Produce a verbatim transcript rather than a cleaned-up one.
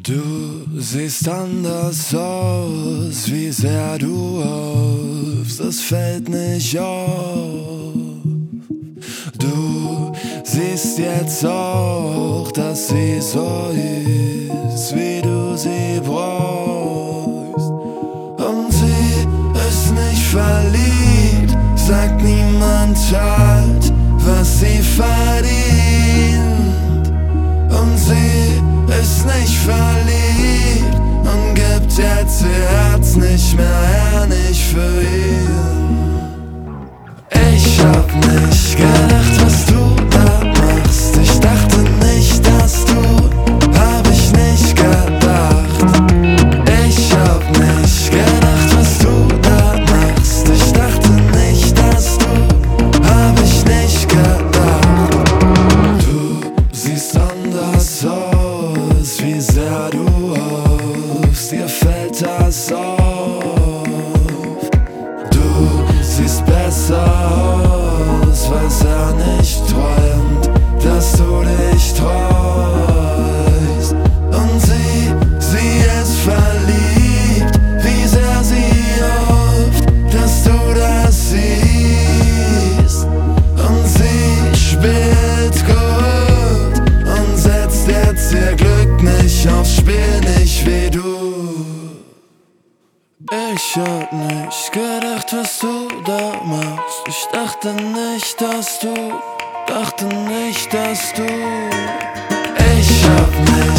Du siehst anders aus, wie sehr du hoffst, das fällt nicht auf. Du siehst jetzt auch, dass sie so ist, wie du sie brauchst. Und sie ist nicht verliebt, sagt niemand halt, was sie verdient. Und sie ist nicht verliebt und gibt jetzt ihr Herz nicht mehr her, nicht für ihn. Ich hab nicht gedacht, was du da machst. Ich dachte nicht, dass du, hab ich nicht gedacht. Ich hab nicht gedacht, was du da machst. Ich dachte nicht, dass du, hab ich nicht gedacht. Du siehst anders aus, wie sehr du hoffst, dir fällt das auf. Du siehst besser aus, weil's er nicht träumt, dass du dich treust. Und sie, sie ist verliebt, wie sehr sie hofft, dass du das siehst. Und sie spielt gut und setzt jetzt ihr Glück nicht aufs Spiel, nicht wie du. Ich hab nicht gedacht, was du da machst. Ich dachte nicht, dass du, dachte nicht, dass du. Ich hab nicht